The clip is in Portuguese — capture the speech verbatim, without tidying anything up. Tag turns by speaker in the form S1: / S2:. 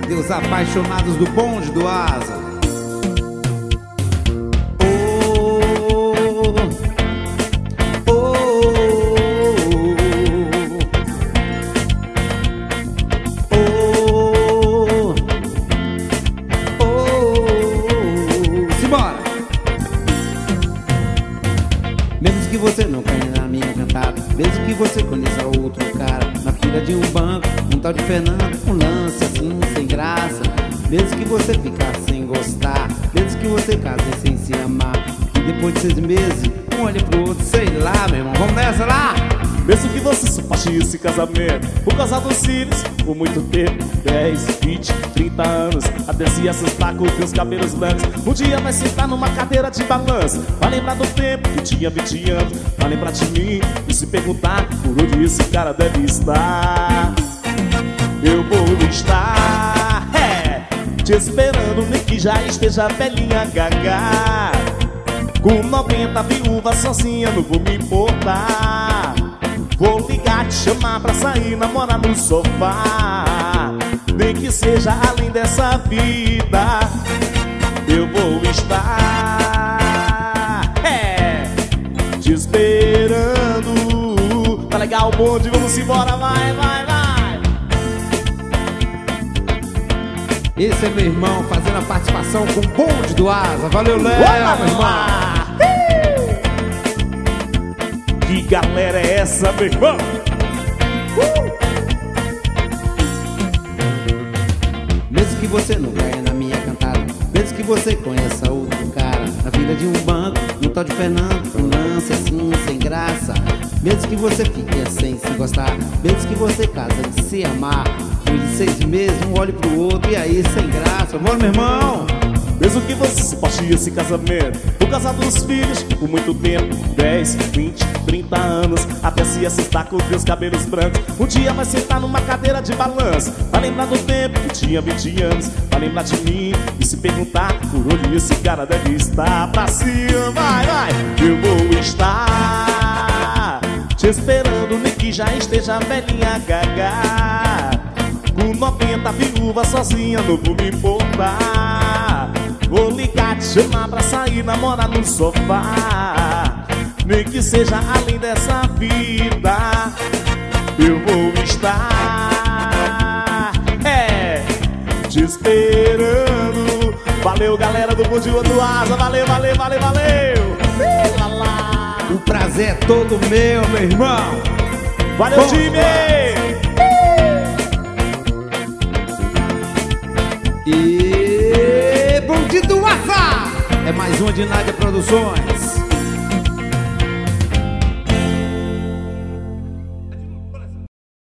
S1: Cadê os apaixonados do bonde do Asa? Mesmo que você não caia na minha cantada, mesmo que você conheça outro cara na fila de um banco, um tal de Fernando, um lance assim, sem graça. Mesmo que você ficar sem gostar, mesmo que você case sem se amar, e depois de seis meses, um olha pro outro, sei lá, meu irmão, vamos nessa lá!
S2: Mesmo que você suporte esse casamento por causa dos filhos, por muito tempo, dez, vinte, trinta anos, até se assustar com teus cabelos brancos. Um dia vai sentar numa cadeira de balanço, vai lembrar do tempo que tinha vinte anos, vai lembrar de mim e se perguntar por onde esse cara deve estar. Eu vou estar, é, te esperando, nem que já esteja velhinha gaga. Com noventa viúvas sozinha, não vou me importar. Vou ligar, te chamar pra sair, namorar no sofá. Nem que seja além dessa vida, eu vou estar, é, te esperando. Tá legal o bonde, vamos embora, vai, vai, vai.
S1: Esse é meu irmão fazendo a participação com o bonde do Asa. Valeu, Léo, meu irmão.
S2: Que galera é essa, meu irmão? Uh!
S1: Mesmo que você não caia na minha cantada, mesmo que você conheça outro cara na fila de um banco, um tal de Fernando, um lance assim, sem graça. Mesmo que você fique sem se gostar, mesmo que você case sem se amar, depois de seis meses, um olhe pro outro e aí, sem graça. Bora, meu irmão!
S2: Mesmo que você suporte esse casamento por causa dos filhos, por muito tempo, dez, vinte, trinta anos, até se assustar com teus cabelos brancos. Um dia vai sentar numa cadeira de balanço, vai lembrar do tempo que tinha vinte anos, vai lembrar de mim e se perguntar por onde esse cara deve estar. Pra cima, vai, vai. Eu vou estar te esperando, nem que já esteja velhinha gaga. Com noventa viúvas sozinha, não vou me importar. Vou ligar, te chamar pra sair, namorar no sofá. Nem que seja além dessa vida, eu vou estar, é, te esperando. Valeu, galera do Bonde do Asa. Valeu, valeu, valeu, valeu.
S1: O prazer é todo meu, meu irmão.
S2: Valeu,
S1: Bom,
S2: time.
S1: E Bonde do Asa é mais uma de Nádia Produções.